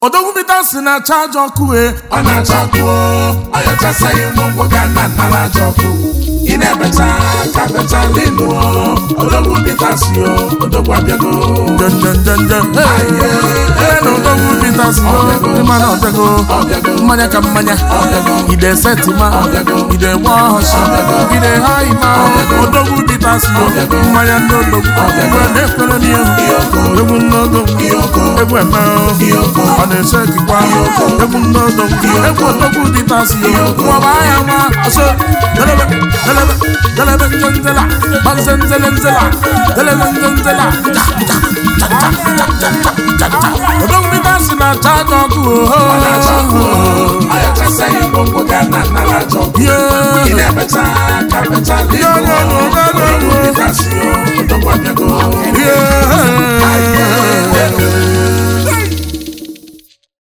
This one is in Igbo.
Odogwu Peter si na charge ọkụ ọ na-acha ọkụ ọ yọchasaghị ụmụ ga na nara aja ọkụ ị na-ebecha ka becha linu Odogwu Peter si Odogwu abịago na Odogwu Peter si mana ọbịago mmanya ka mmanya ide setima ide gba ọhọchi ide ha ima Odogwu Peter si mmanya ndị Odogwu na-ekwere n'ihu egwu n'Odogwu egwu eme ọ na-eche gịkwa egwu n'Odogwu egwu Odogwu Peter si nwaba ya nwa ọsọ delebe nzela manzenzelenzela delebe nzela Odogwu Peter si na charge ọkụ ọ na-acha ọkụ ọ yọchasaghị ụmụ ga na nara aja ọkụ ị na-ebecha ka becha linu Odogwu Peter si Odogwu abịago